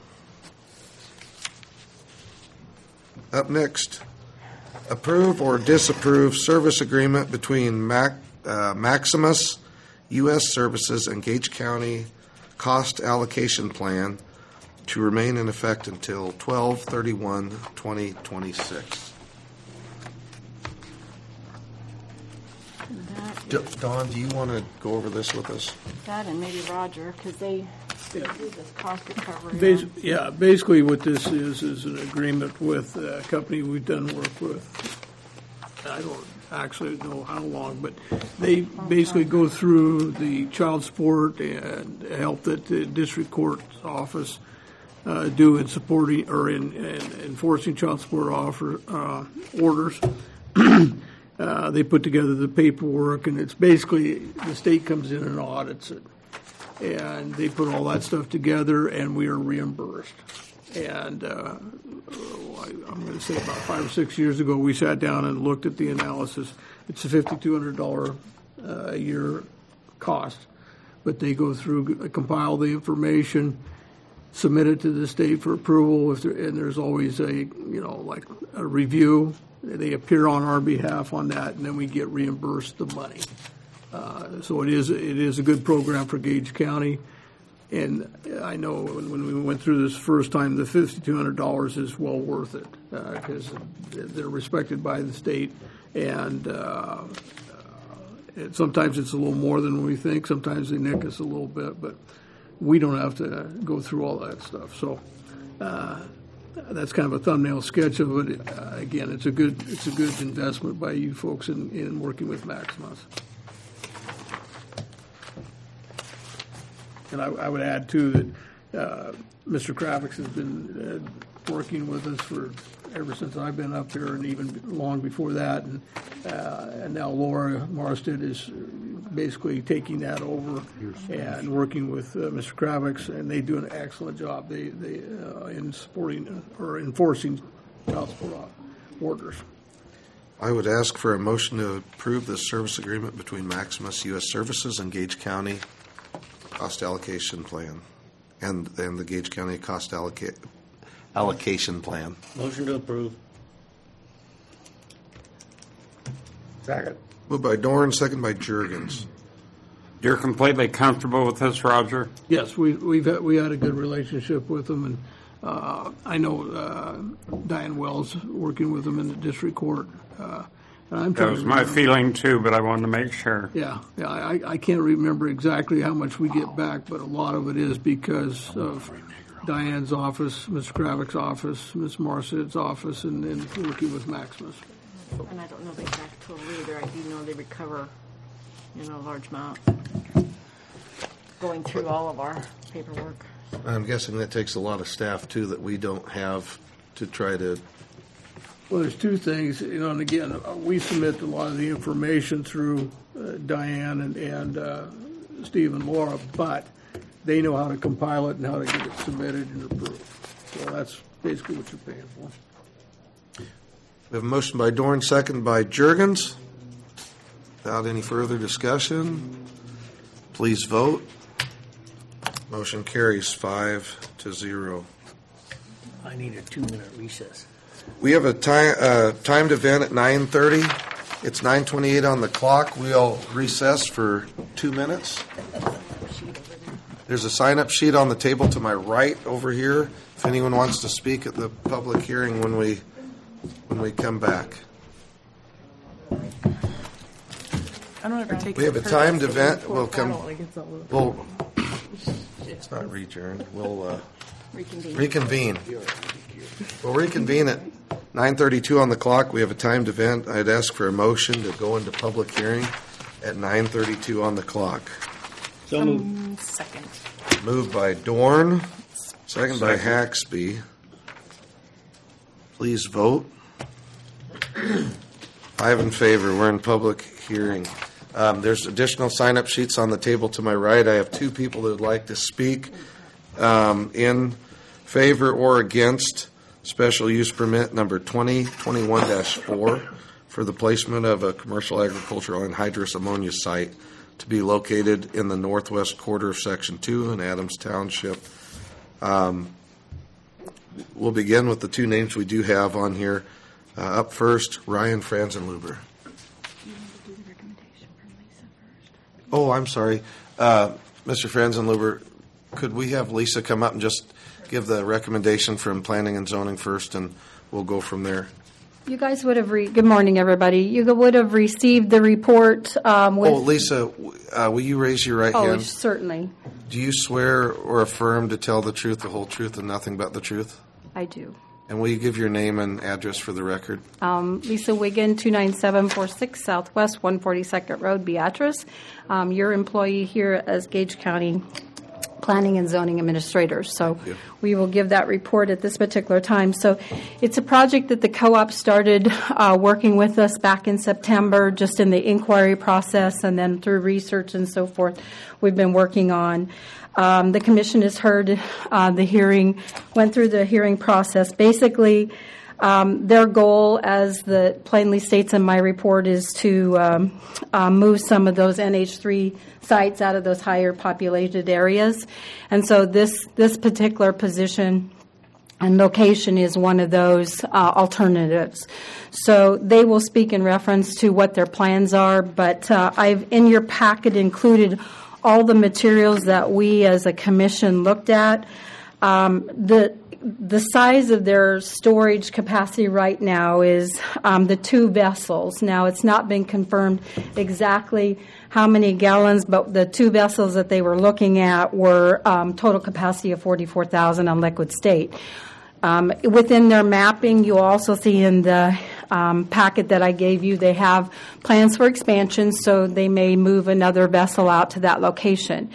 Up next, approve or disapprove service agreement between Maximus U.S. Services and Gage County Cost Allocation Plan to remain in effect until 12/31/2026. Dawn, do you want to go over this with us? That and maybe Roger, because they do this cost recovery. Basically what this is an agreement with a company we've done work with. I don't actually know how long, but they basically go through the child support and help that the district court office do in supporting or in enforcing child support orders. They put together the paperwork, and it's basically the state comes in and audits it, and they put all that stuff together, and we are reimbursed. And I I'm going to say about 5 or 6 years ago, we sat down and looked at the analysis. It's a $5,200 a year cost, but they go through, compile the information, submit it to the state for approval, and there's always a review. They appear on our behalf on that, and then we get reimbursed the money. So it is a good program for Gage County. And I know when we went through this first time, the $5,200 is well worth it because they're respected by the state, and sometimes it's a little more than we think. Sometimes they nick us a little bit, but we don't have to go through all that stuff. So that's kind of a thumbnail sketch of it. Again, it's a good investment by you folks in working with Maximus. And I would add, too, that Mr. Kravitz has been working with us ever since I've been up here and even long before that. And now Laura Marsted is basically taking that over and working with Mr. Kravitz, and they do an excellent job in supporting or enforcing child support orders. I would ask for a motion to approve the service agreement between Maximus U.S. Services and Gage County Cost Allocation Plan and the Gage County Cost Allocation Plan. Motion to approve. Second. Moved by Dorn, second by Juergens. You're completely comfortable with this, Roger? Yes, we had a good relationship with them, and I know Diane Wells working with them in the district court. And I'm That was my feeling too, but I wanted to make sure. Yeah, I can't remember exactly how much we get back, but a lot of it is because of Diane's office, Mr. Kravitz's office, Ms. Marsted's office, and working with Maximus. And I don't know the exact total either. I do know they recover, a large amount. Going through all of our paperwork. I'm guessing that takes a lot of staff, too, that we don't have to try to... Well, there's two things, and again, we submit a lot of the information through Diane and Steve and Laura, but they know how to compile it and how to get it submitted and approved. So that's basically what you're paying for. We have a motion by Dorn, second by Juergens. Without any further discussion, please vote. Motion carries 5-0. I need a 2-minute recess. We have a timed event at 9:30. It's 9:28 on the clock. We'll recess for 2 minutes. There's a sign-up sheet on the table to my right over here if anyone wants to speak at the public hearing when we come back. I don't ever take. We have a timed event. We'll come. We'll. It's not adjourn. We'll Reconvene. reconvene. We'll reconvene at 9:32 on the clock. We have a timed event. I'd ask for a motion to go into public hearing at 9:32 on the clock. So moved. Second. Moved by Dorn, second by Haxby. Please vote. 5 in favor. We're in public hearing. There's additional sign-up sheets on the table to my right. I have 2 people that would like to speak in favor or against special use permit number 2021-4 for the placement of a commercial agricultural anhydrous ammonia site to be located in the northwest quarter of Section 2 in Adams Township. We'll begin with the 2 names we do have on here. Up first, Ryan Franzenluber. Oh, I'm sorry. Mr. Franzenluber, could we have Lisa come up and just give the recommendation from Planning and Zoning first, and we'll go from there? You guys would have, good morning, everybody. You would have received the report with... Oh, Lisa, will you raise your right hand? Oh, certainly. Do you swear or affirm to tell the truth, the whole truth, and nothing but the truth? I do. And will you give your name and address for the record? Lisa Wiggin, 29746 Southwest 142nd Road, Beatrice. Your employee here as Gage County Planning and Zoning Administrator. So we will give that report at this particular time. So it's a project that the co-op started working with us back in September, just in the inquiry process, and then through research and so forth, we've been working on. The commission has heard the hearing, went through the hearing process. Basically, Their goal, as the plainly states in my report, is to move some of those NH3 sites out of those higher populated areas. And so this particular position and location is one of those alternatives. So they will speak in reference to what their plans are, but I've in your packet included all the materials that we as a commission looked at. The size of their storage capacity right now is the 2 vessels. Now, it's not been confirmed exactly how many gallons, but the 2 vessels that they were looking at were total capacity of 44,000 on liquid state. Within their mapping, you'll also see in the packet that I gave you, they have plans for expansion, so they may move another vessel out to that location.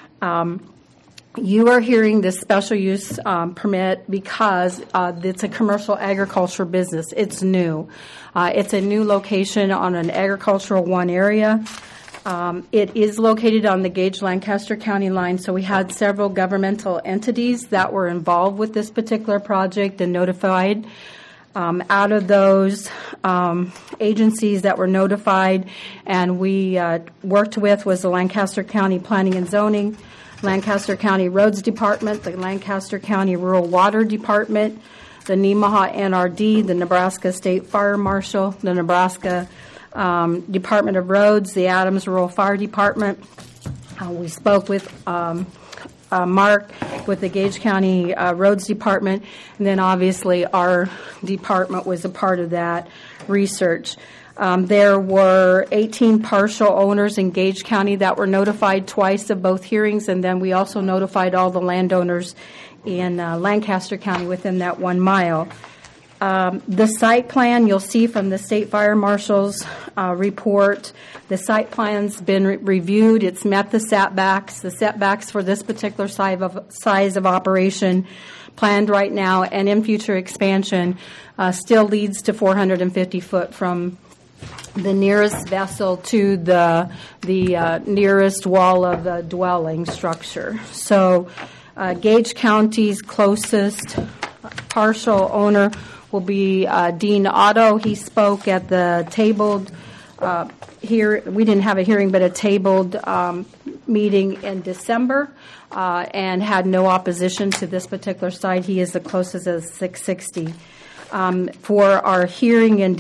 You are hearing this special use permit because it's a commercial agriculture business. It's new. It's a new location on an agricultural 1 area. It is located on the Gage-Lancaster County line, so we had several governmental entities that were involved with this particular project and notified. Out of those agencies that were notified and we worked with was the Lancaster County Planning and Zoning, Lancaster County Roads Department, the Lancaster County Rural Water Department, the Nemaha NRD, the Nebraska State Fire Marshal, the Nebraska Department of Roads, the Adams Rural Fire Department. We spoke with Mark with the Gage County Roads Department, and then obviously our department was a part of that research. There were 18 partial owners in Gage County that were notified twice of both hearings, and then we also notified all the landowners in Lancaster County within that 1 mile. The site plan, you'll see from the State Fire Marshal's report, the site plan's been reviewed. It's met the setbacks. The setbacks for this particular size of operation planned right now and in future expansion still leads to 450 foot from the nearest vessel to the nearest wall of the dwelling structure. So Gage County's closest partial owner will be Dean Otto. He spoke at the tabled here. We didn't have a hearing, but a tabled meeting in December and had no opposition to this particular site. He is the closest as 660. For our hearing in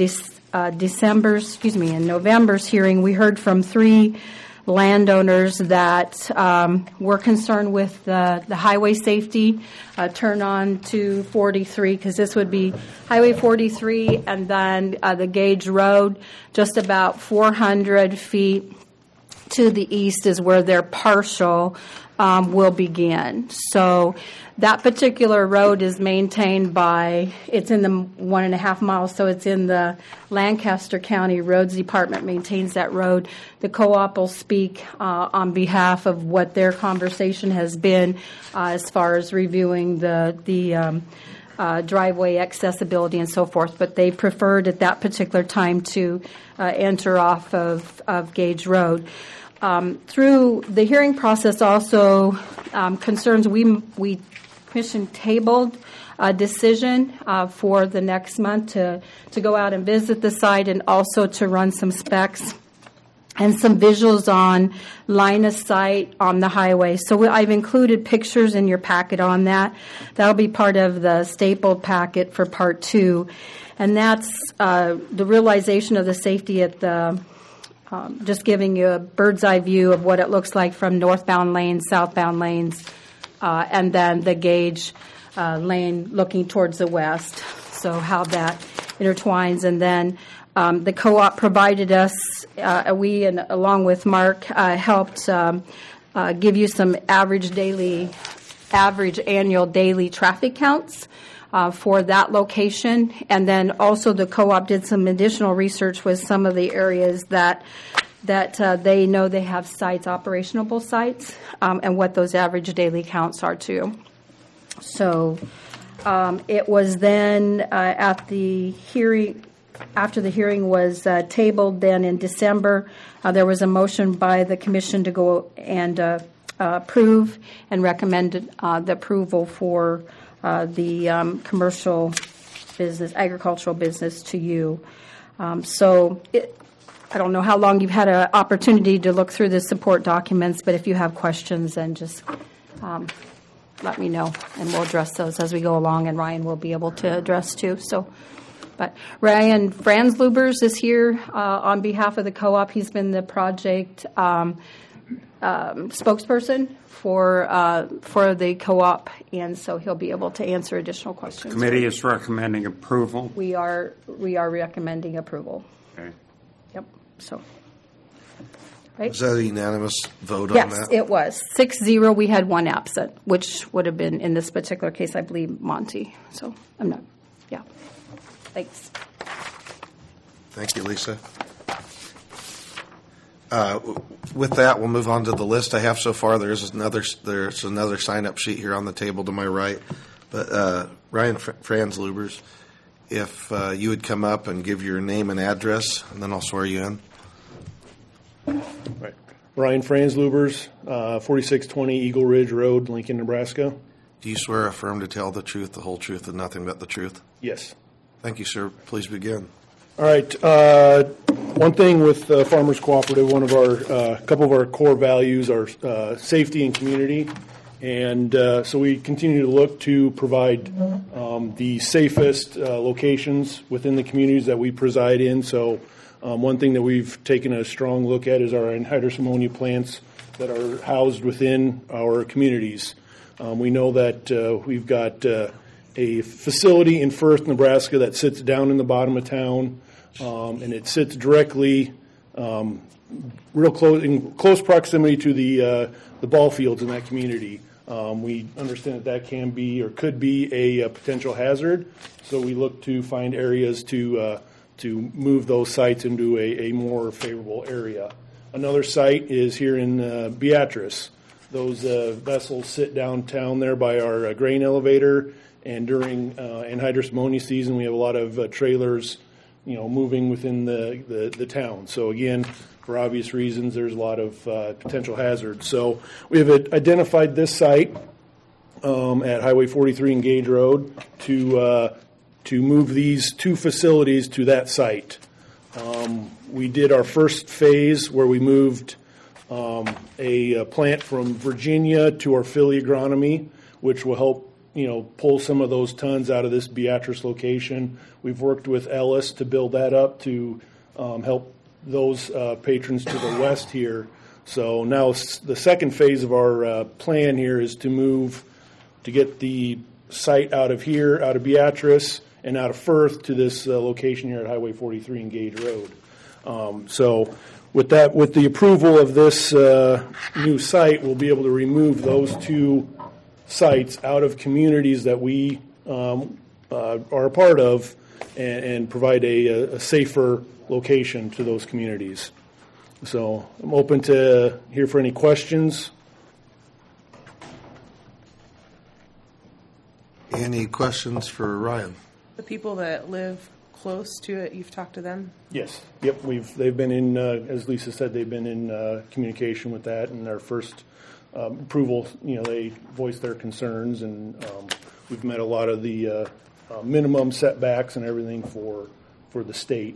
in November's hearing, we heard from 3 landowners that were concerned with the highway safety turn on to 43, because this would be Highway 43 and then the Gage Road. Just about 400 feet to the east is where their partial will begin. So that particular road is maintained by, it's in the 1.5 miles, so it's in the Lancaster County Roads Department maintains that road. The co-op will speak on behalf of what their conversation has been as far as reviewing the driveway accessibility and so forth, but they preferred at that particular time to enter off of Gage Road. Through the hearing process also concerns, we Commission tabled a decision for the next month to go out and visit the site and also to run some specs and some visuals on line of sight on the highway. So I've included pictures in your packet on that. That'll be part of the stapled packet for Part 2. And that's the realization of the safety at the just giving you a bird's eye view of what it looks like from northbound lanes, southbound lanes, and then the Gage lane looking towards the west. So how that intertwines. And then the co-op provided us, we and along with Mark helped give you some average annual daily traffic counts for that location. And then also the co-op did some additional research with some of the areas that they know they have sites, operationable sites, and what those average daily counts are too. So it was then at the hearing, after the hearing was tabled then in December, there was a motion by the commission to go and approve and recommend the approval for the commercial business, agricultural business to you. I don't know how long you've had an opportunity to look through the support documents, but if you have questions, then just let me know, and we'll address those as we go along, and Ryan will be able to address too. But Ryan Franzlubers is here on behalf of the co-op. He's been the project spokesperson for the co-op, and so he'll be able to answer additional questions. Committee is recommending approval. We are recommending approval. Okay. Yep. So. Right? Was that a unanimous vote on that? Yes, it was 6-0. We had one absent, which would have been in this particular case, I believe, Monty. So I'm not. Yeah. Thanks. Thank you, Lisa. With that, we'll move on to the list I have so far. There's another sign-up sheet here on the table to my right. But Ryan Franzlubers, if you would come up and give your name and address, and then I'll swear you in. Right. Ryan Franzlubers, 4620 Eagle Ridge Road, Lincoln, Nebraska. Do you swear or affirm to tell the truth, the whole truth, and nothing but the truth? Yes. Thank you, sir. Please begin. All right. One thing with Farmers Cooperative, one of our couple of our core values are safety and community, and so we continue to look to provide the safest locations within the communities that we preside in. So one thing that we've taken a strong look at is our anhydrous ammonia plants that are housed within our communities. We know that we've got a facility in Firth, Nebraska that sits down in the bottom of town, and it sits directly real close, in close proximity to the ball fields in that community. We understand that can be or could be a potential hazard, so we look to find areas to move those sites into a more favorable area. Another site is here in Beatrice. Those vessels sit downtown there by our grain elevator, and during anhydrous ammonia season, we have a lot of trailers, moving within the town. So again, for obvious reasons, there's a lot of potential hazards. So we have identified this site at Highway 43 and Gage Road to move these two facilities to that site. We did our first phase where we moved a plant from Virginia to our Philly agronomy, which will help pull some of those tons out of this Beatrice location. We've worked with Ellis to build that up to help those patrons to the west here. So now the second phase of our plan here is to get the site out of here, out of Beatrice, and out of Firth to this location here at Highway 43 and Gage Road. So with the approval of this new site, we'll be able to remove those two sites out of communities that we are a part of and provide a safer location to those communities. So I'm open to hear for any questions. Any questions for Ryan? The people that live close to it, you've talked to them? Yes. Yep. They've been in, as Lisa said, they've been in communication with that. And our first approval, they voiced their concerns, and we've met a lot of the minimum setbacks and everything for the state.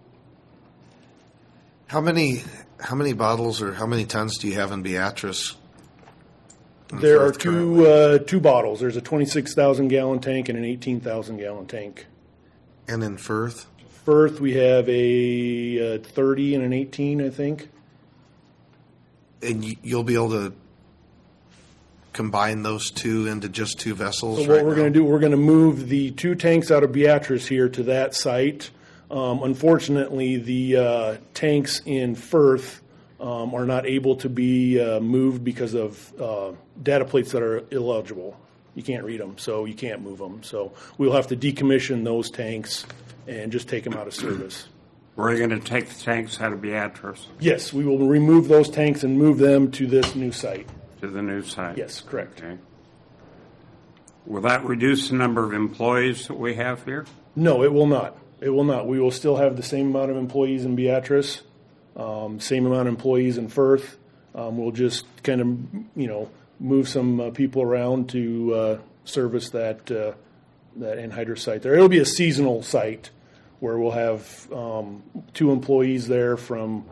How many bottles or how many tons do you have in Beatrice? There are two bottles. There's a 26,000 gallon tank and an 18,000 gallon tank. And in Firth? Firth, we have a 30 and an 18, I think. And you'll be able to combine those two into just two vessels? So what we're going to do, we're going to move the two tanks out of Beatrice here to that site. Unfortunately, the tanks in Firth are not able to be moved because of data plates that are illegible. You can't read them, so you can't move them. So we'll have to decommission those tanks and just take them out of service. Where are you going to take the tanks out of Beatrice? Yes, we will remove those tanks and move them to this new site. To the new site? Yes, correct. Okay. Will that reduce the number of employees that we have here? No, it will not. It will not. We will still have the same amount of employees in Beatrice, same amount of employees in Firth. We'll just kind of, move some people around to service that that anhydrous site there. It'll be a seasonal site where we'll have 2 employees there from,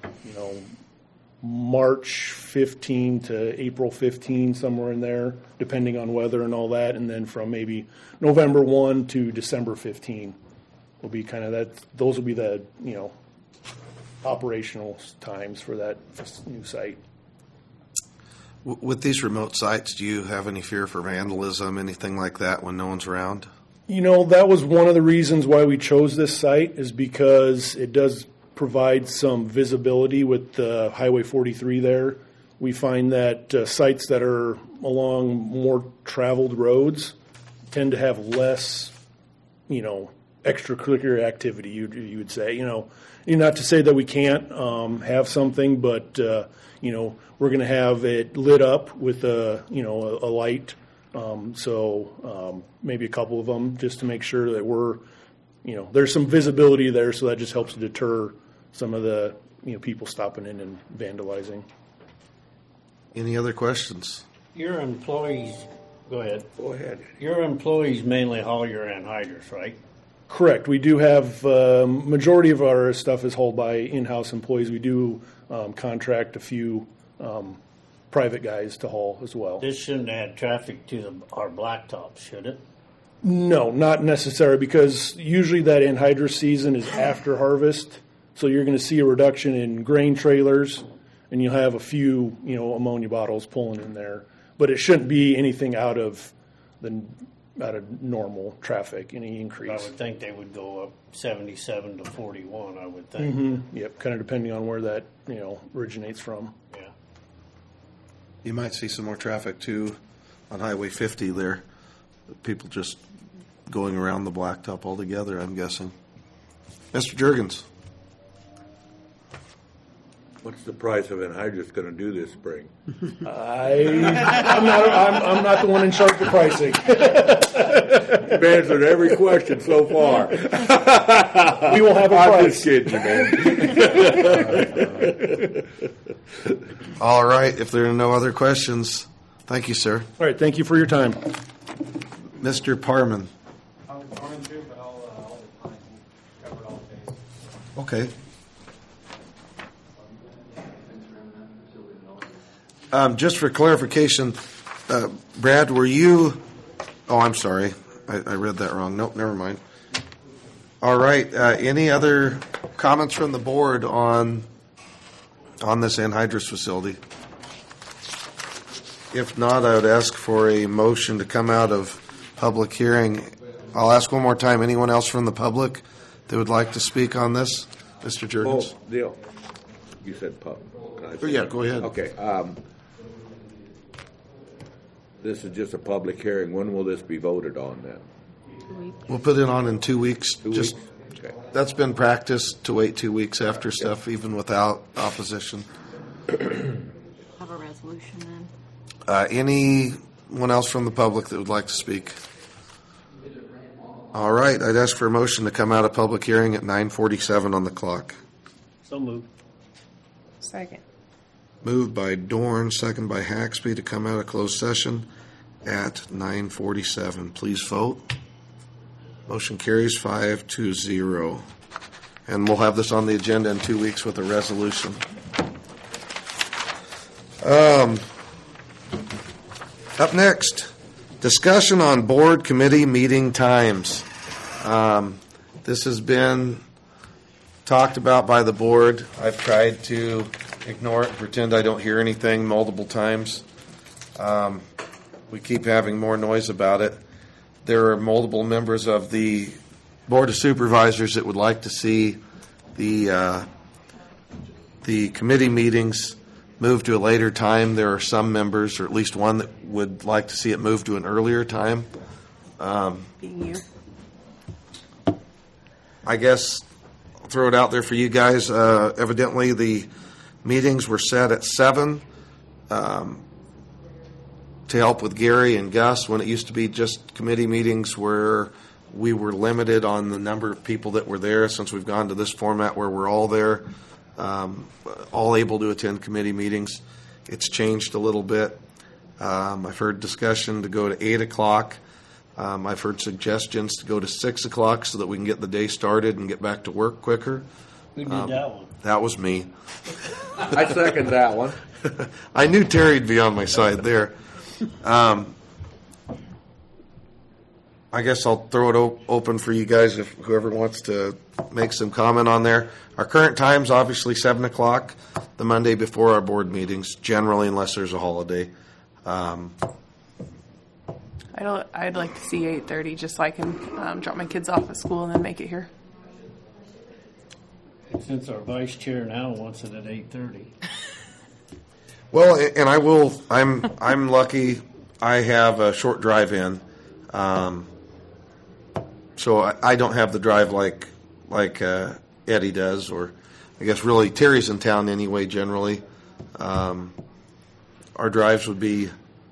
March 15 to April 15, somewhere in there, depending on weather and all that. And then from maybe November 1 to December 15 will be kind of that. Those will be the, operational times for that new site. With these remote sites, do you have any fear for vandalism, anything like that when no one's around? That was one of the reasons why we chose this site, is because it does provide some visibility with Highway 43 there. We find that sites that are along more traveled roads tend to have less, extracurricular activity, you would say. Not to say that we can't have something, but, we're going to have it lit up with a light. So maybe a couple of them, just to make sure that we're, there's some visibility there, so that just helps to deter some of the, people stopping in and vandalizing. Any other questions? Your employees, go ahead. Go ahead. Your employees mainly haul your anhydrous, right? Correct. We do have, majority of our stuff is hauled by in-house employees. We do contract a few private guys to haul as well. This shouldn't add traffic to our blacktops, should it? No, not necessarily, because usually that anhydrous season is after harvest. So you're going to see a reduction in grain trailers, and you'll have a few, ammonia bottles pulling in there. But it shouldn't be anything out of normal traffic, any increase. I would think they would go up 77 to 41, I would think. Mm-hmm. Yep, kind of depending on where that, originates from. Yeah. You might see some more traffic, too, on Highway 50 there. People just going around the blacktop altogether, I'm guessing. Mr. Juergens. What's the price of anhydrous going to do this spring? I'm not the one in charge of pricing. You've answered every question so far. We will have a price. I'm just kidding you, man. All right, if there are no other questions, thank you, sir. All right, thank you for your time. Mr. Parman. I was going to, but I'll cover all the bases. Okay. Just for clarification, Brad, were you? Oh, I'm sorry. I read that wrong. Nope, never mind. All right. Any other comments from the board on this anhydrous facility? If not, I would ask for a motion to come out of public hearing. I'll ask one more time. Anyone else from the public that would like to speak on this? Mr. Juergens? Oh, Dale, you said pub. Yeah, go ahead. Okay. This is just a public hearing. When will this be voted on then? We'll put it on in 2 weeks. 2 Just weeks? Okay. That's been practiced to wait 2 weeks after stuff, even without opposition. Have a resolution then. Anyone else from the public that would like to speak? All right, I'd ask for a motion to come out of public hearing at 9:47 on the clock. So moved. Second. Moved by Dorn, second by Haxby to come out of closed session at 9:47. Please vote. Motion carries 5-0. And we'll have this on the agenda in 2 weeks with a resolution. Up next, discussion on board committee meeting times. This has been talked about by the board. I've tried to ignore it and pretend I don't hear anything multiple times. We keep having more noise about it. There are multiple members of the Board of Supervisors that would like to see the committee meetings moved to a later time. There are some members, or at least one, that would like to see it moved to an earlier time. Being you. I guess I'll throw it out there for you guys. Evidently, the meetings were set at 7 to help with Gary and Gus, when it used to be just committee meetings where we were limited on the number of people that were there. Since we've gone to this format where we're all there, all able to attend committee meetings, it's changed a little bit. I've heard discussion to go to 8 o'clock. I've heard suggestions to go to 6 o'clock so that we can get the day started and get back to work quicker. Who did that one? That was me. I second that one. I knew Terry'd be on my side there. I guess I'll throw it open for you guys if whoever wants to make some comment on there. Our current time's obviously 7 o'clock, the Monday before our board meetings, generally unless there's a holiday. I'd like to see 8:30 just so I can drop my kids off at school and then make it here. Since our vice chair now wants it at 8:30. Well, and I'm lucky. I have a short drive in, so I don't have the drive like Eddie does, or I guess really Terry's in town anyway. Generally, our drives would be.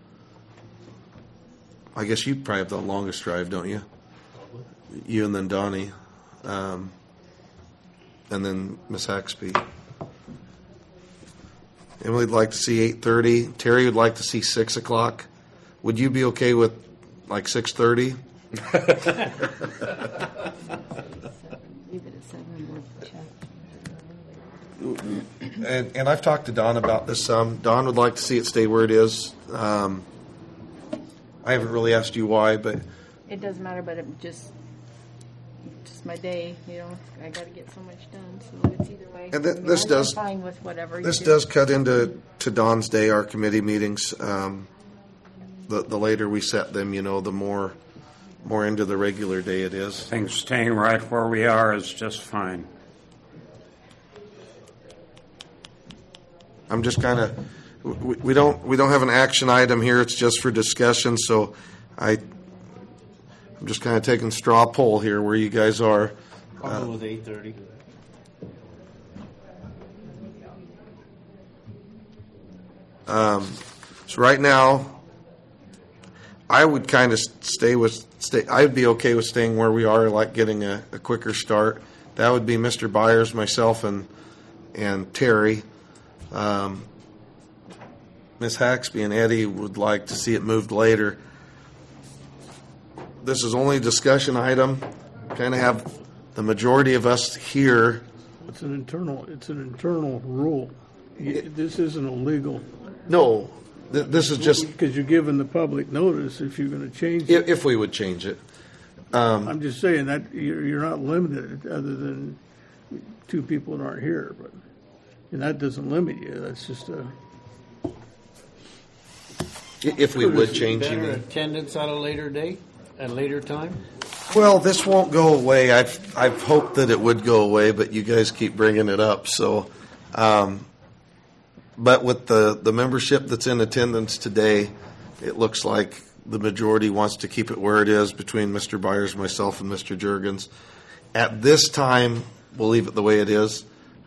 I guess you probably have the longest drive, don't you? You and then Donnie, and then Miss Haxby. Emily would like to see 8:30. Terry would like to see 6 o'clock. Would you be okay with like 6:30? And I've talked to Don about this some. Don would like to see it stay where it is. I haven't really asked you why, but It doesn't matter, but it just my day, I got to get so much done, so it's either way. And this does- I'm fine with whatever you this do. does cut into Don's day, our committee meetings. The later we set them, the more into the regular day it is. I think staying right where we are is just fine. I'm just kind of we don't have an action item here. It's just for discussion. So I'm just kind of taking straw poll here where you guys are. I'll go with 8:30. So right now, I would kind of I'd be okay with staying where we are, like getting a quicker start. That would be Mr. Byers, myself, and Terry. Ms. Haxby and Eddie would like to see it moved later. This is only a discussion item. Kind of have the majority of us here. It's an internal rule. This isn't illegal. No, this is just Because you're giving the public notice if you're going to change it. if we would change it. I'm just saying that you're not limited other than two people that aren't here, and that doesn't limit you. That's just a. If we would change, you Better mean? attendance at a later date, at a later time? Well, this won't go away. I've hoped that it would go away, but you guys keep bringing it up. So, but with the membership that's in attendance today, it looks like the majority wants to keep it where it is between Mr. Byers, myself, and Mr. Juergens. At this time, we'll leave it the way it is.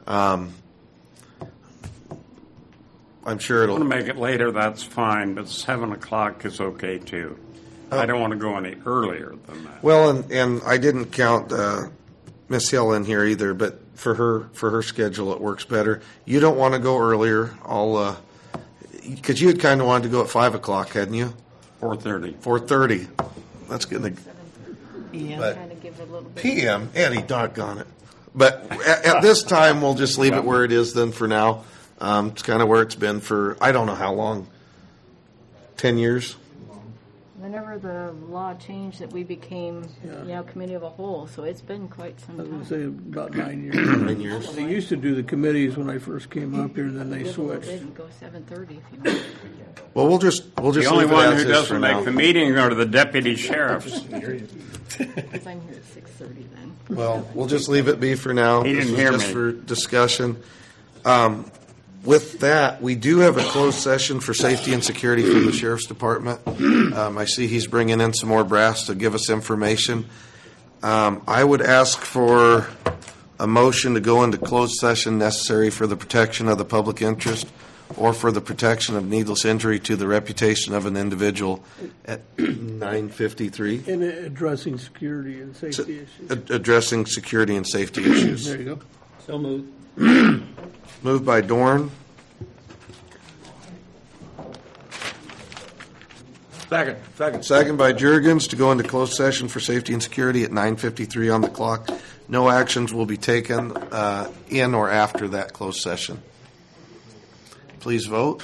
I'm sure If you it'll. want to make it later, that's fine, but 7 o'clock is okay too. I don't want to go any earlier than that. Well, and I didn't count Miss Hill in here either, but for her schedule, it works better. You don't want to go earlier. Because you had kind of wanted to go at 5 o'clock, hadn't you? 4:30. 4:30. That's going to. But Kind of give it a little bit. PM, Eddie, doggone it. But at this time, we'll just leave it where it is then for now. It's kind of where it's been for, I don't know how long, 10 years? Whenever the law changed that we became, committee of a whole, so it's been quite some I was going time. to say about 9 years. 9 years. They used to do the committees when I first came up here, and then they Give a little switched. bit and go 7:30 if you want. Well, we'll just The only leave it one as who is for doesn't now. make the meeting are the deputy sheriffs. Because I'm here at 6:30 then. Well, we'll just leave it be for now. He didn't This was hear just me. for discussion. With that, we do have a closed session for safety and security from the Sheriff's Department. I see he's bringing in some more brass to give us information. I would ask for a motion to go into closed session necessary for the protection of the public interest or for the protection of needless injury to the reputation of an individual at 9:53. And addressing security and safety issues. Addressing security and safety issues. There you go. So moved. Moved by Dorn. Second. Second by Jurgens to go into closed session for safety and security at 9:53 on the clock. No actions will be taken in or after that closed session. Please vote.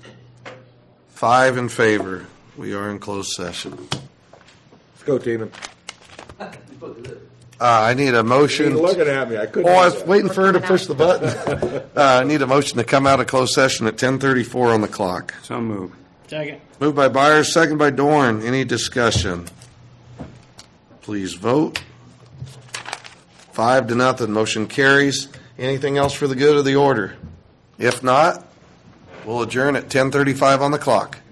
5 in favor. We are in closed session. Let's go, Teeman. I need a motion. Looking at me, I couldn't. Oh, I was waiting for her to push the button. I need a motion to come out of closed session at 10:34 on the clock. So move. Second. Moved by Byers, second by Dorn. Any discussion? Please vote. 5-0. Motion carries. Anything else for the good of the order? If not, we'll adjourn at 10:35 on the clock.